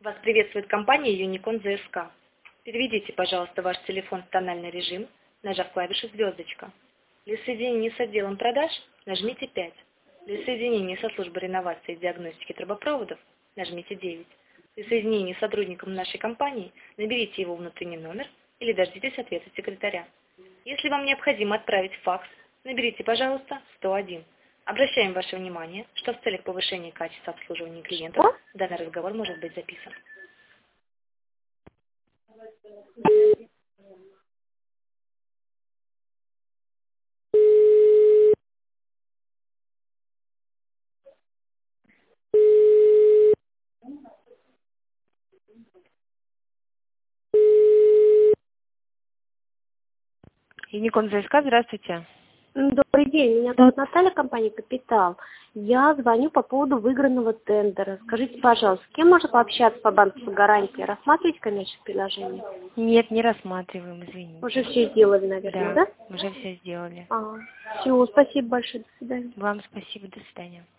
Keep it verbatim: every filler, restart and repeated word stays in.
Вас приветствует компания Юникон зэ эс ка. Переведите, пожалуйста, ваш телефон в тональный режим, нажав клавишу «звездочка». Для соединения с отделом продаж нажмите пять. Для соединения со службой реновации и диагностики трубопроводов нажмите девять. Для соединения с сотрудником нашей компании наберите его внутренний номер или дождитесь ответа секретаря. Если вам необходимо отправить факс, наберите, пожалуйста, сто один. Обращаем ваше внимание, что в целях повышения качества обслуживания клиентов Что? данный разговор может быть записан. Юникон зэ эс ка, здравствуйте. Добрый день, меня зовут Наталья, компания «Капитал». Я звоню по поводу выигранного тендера. Скажите, пожалуйста, с кем можно пообщаться по банковской гарантии? Рассматриваете коммерческое предложение? Нет, не рассматриваем, извините. Уже все сделали, наверное, Да, да? уже все сделали. А, все, спасибо большое, до свидания. Вам спасибо, до свидания.